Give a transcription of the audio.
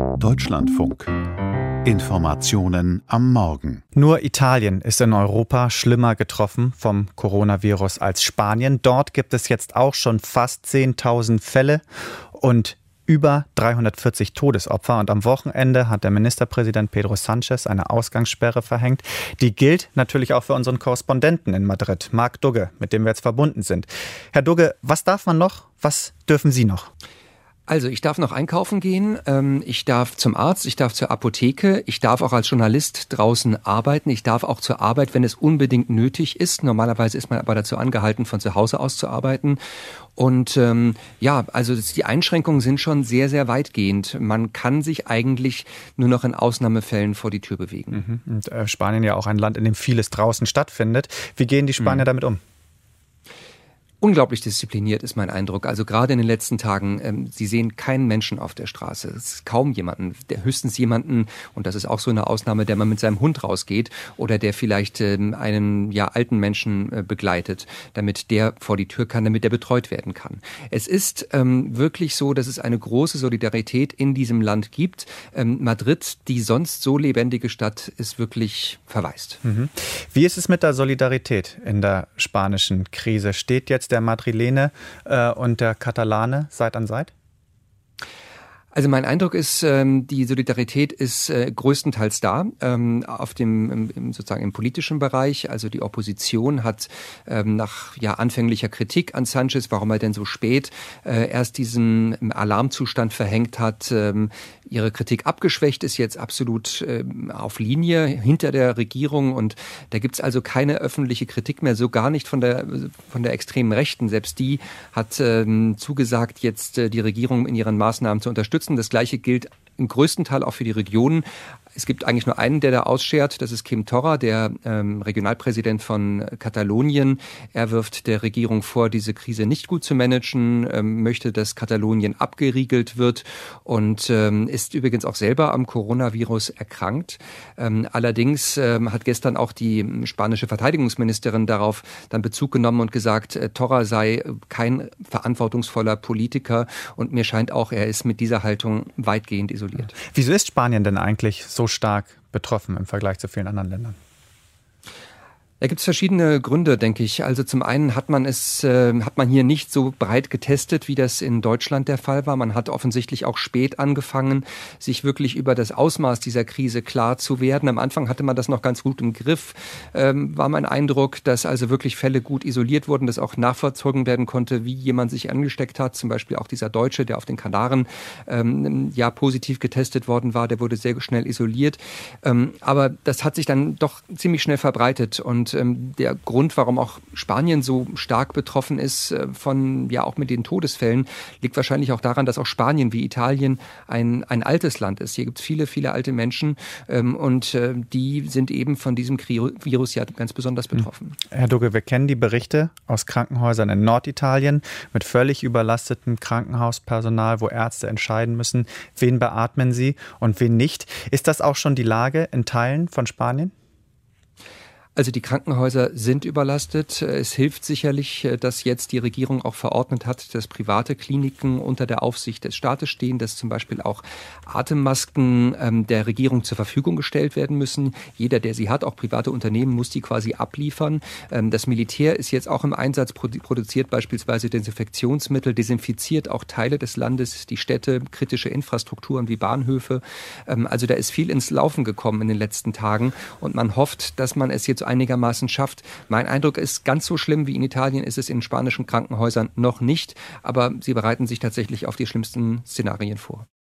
Deutschlandfunk. Informationen am Morgen. Nur Italien ist in Europa schlimmer getroffen vom Coronavirus als Spanien. Dort gibt es jetzt auch schon fast 10.000 Fälle und über 340 Todesopfer. Und am Wochenende hat der Ministerpräsident Pedro Sánchez eine Ausgangssperre verhängt. Die gilt natürlich auch für unseren Korrespondenten in Madrid, Marc Dugge, mit dem wir jetzt verbunden sind. Herr Dugge, was darf man noch? Was dürfen Sie noch? Also ich darf noch einkaufen gehen, ich darf zum Arzt, ich darf zur Apotheke, ich darf auch als Journalist draußen arbeiten, ich darf auch zur Arbeit, wenn es unbedingt nötig ist. Normalerweise ist man aber dazu angehalten, von zu Hause aus zu arbeiten. Und also die Einschränkungen sind schon sehr, sehr weitgehend. Man kann sich eigentlich nur noch in Ausnahmefällen vor die Tür bewegen. Und Spanien ja auch ein Land, in dem vieles draußen stattfindet. Wie gehen die Spanier damit um? Unglaublich diszipliniert ist mein Eindruck. Also gerade in den letzten Tagen, Sie sehen keinen Menschen auf der Straße. Es ist kaum jemanden, höchstens jemanden, und das ist auch so eine Ausnahme, der mal mit seinem Hund rausgeht oder der vielleicht einen alten Menschen begleitet, damit der vor die Tür kann, damit der betreut werden kann. Es ist wirklich so, dass es eine große Solidarität in diesem Land gibt. Madrid, die sonst so lebendige Stadt, ist wirklich verwaist. Wie ist es mit der Solidarität in der spanischen Krise? Steht jetzt der Madrilene und der Katalane Seite an Seite? Also mein Eindruck ist, die Solidarität ist größtenteils da, sozusagen im politischen Bereich. Also die Opposition hat nach anfänglicher Kritik an Sánchez, warum er denn so spät erst diesen Alarmzustand verhängt hat, ihre Kritik abgeschwächt, ist jetzt absolut auf Linie hinter der Regierung, und da gibt's also keine öffentliche Kritik mehr, so gar nicht von der extremen Rechten. Selbst die hat zugesagt, jetzt die Regierung in ihren Maßnahmen zu unterstützen. Das Gleiche gilt im größten Teil auch für die Regionen. Es gibt eigentlich nur einen, der da ausschert, das ist Quim Torra, der Regionalpräsident von Katalonien. Er wirft der Regierung vor, diese Krise nicht gut zu managen, möchte, dass Katalonien abgeriegelt wird und ist übrigens auch selber am Coronavirus erkrankt. Allerdings hat gestern auch die spanische Verteidigungsministerin darauf dann Bezug genommen und gesagt, Torra sei kein verantwortungsvoller Politiker, und mir scheint auch, er ist mit dieser Haltung weitgehend isoliert. Wieso ist Spanien denn eigentlich so stark betroffen im Vergleich zu vielen anderen Ländern? Da gibt es verschiedene Gründe, denke ich. Also zum einen hat man hier nicht so breit getestet, wie das in Deutschland der Fall war. Man hat offensichtlich auch spät angefangen, sich wirklich über das Ausmaß dieser Krise klar zu werden. Am Anfang hatte man das noch ganz gut im Griff, war mein Eindruck, dass also wirklich Fälle gut isoliert wurden, dass auch nachvollzogen werden konnte, wie jemand sich angesteckt hat. Zum Beispiel auch dieser Deutsche, der auf den Kanaren positiv getestet worden war, der wurde sehr schnell isoliert. Aber das hat sich dann doch ziemlich schnell verbreitet, und der Grund, warum auch Spanien so stark betroffen ist auch mit den Todesfällen, liegt wahrscheinlich auch daran, dass auch Spanien wie Italien ein altes Land ist. Hier gibt es viele, viele alte Menschen, und die sind eben von diesem Virus ja ganz besonders betroffen. Herr Dugge, wir kennen die Berichte aus Krankenhäusern in Norditalien mit völlig überlastetem Krankenhauspersonal, wo Ärzte entscheiden müssen, wen beatmen sie und wen nicht. Ist das auch schon die Lage in Teilen von Spanien? Also die Krankenhäuser sind überlastet. Es hilft sicherlich, dass jetzt die Regierung auch verordnet hat, dass private Kliniken unter der Aufsicht des Staates stehen, dass zum Beispiel auch Atemmasken der Regierung zur Verfügung gestellt werden müssen. Jeder, der sie hat, auch private Unternehmen, muss die quasi abliefern. Das Militär ist jetzt auch im Einsatz, produziert beispielsweise Desinfektionsmittel, desinfiziert auch Teile des Landes, die Städte, kritische Infrastrukturen wie Bahnhöfe. Also da ist viel ins Laufen gekommen in den letzten Tagen, und man hofft, dass man es jetzt einigermaßen schafft. Mein Eindruck ist, ganz so schlimm wie in Italien ist es in spanischen Krankenhäusern noch nicht, aber sie bereiten sich tatsächlich auf die schlimmsten Szenarien vor.